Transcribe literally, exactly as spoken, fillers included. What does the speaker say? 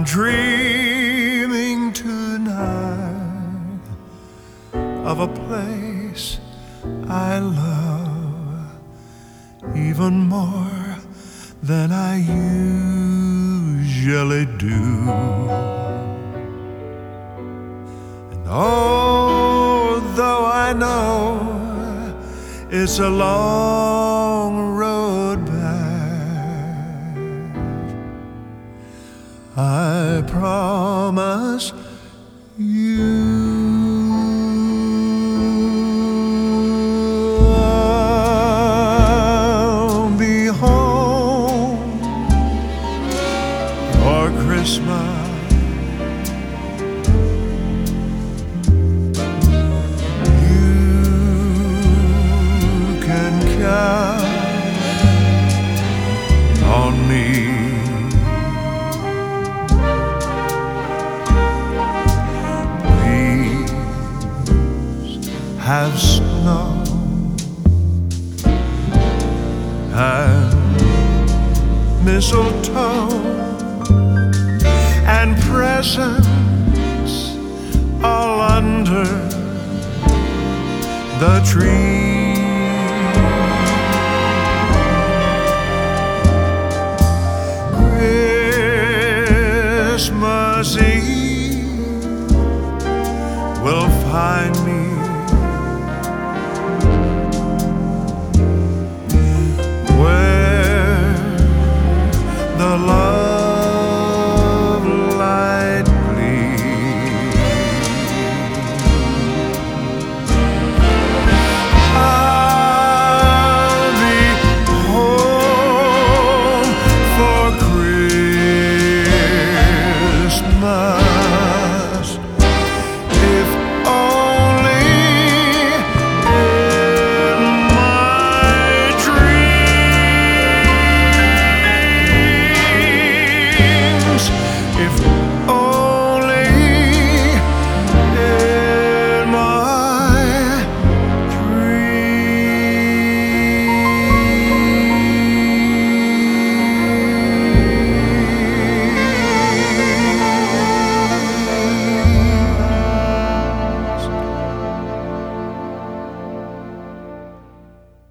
dreaming tonight of a place I love even more than I usually do. And although I know it's a long road back, I promise you I'll be home for Christmas. You can count on me. Have snow and mistletoe and presents all under the tree. Christmas Eve will find me